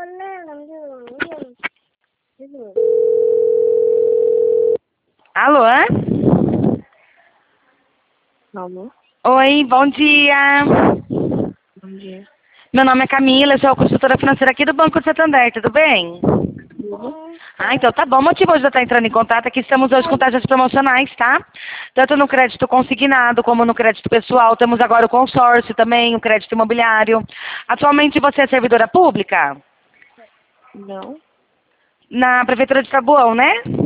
Alô? Alô? Oi, bom dia. Bom dia. Meu nome é Camila, eu sou a consultora financeira aqui do Banco de Santander, tudo bem? Tudo? Ah, então tá bom. O motivo hoje de eu estar entrando em contato é que estamos hoje com taxas promocionais, tá? Tanto no crédito consignado como no crédito pessoal. Temos agora o consórcio também, o crédito imobiliário. Atualmente você é servidora pública? Não? Na Prefeitura de Taboão, né?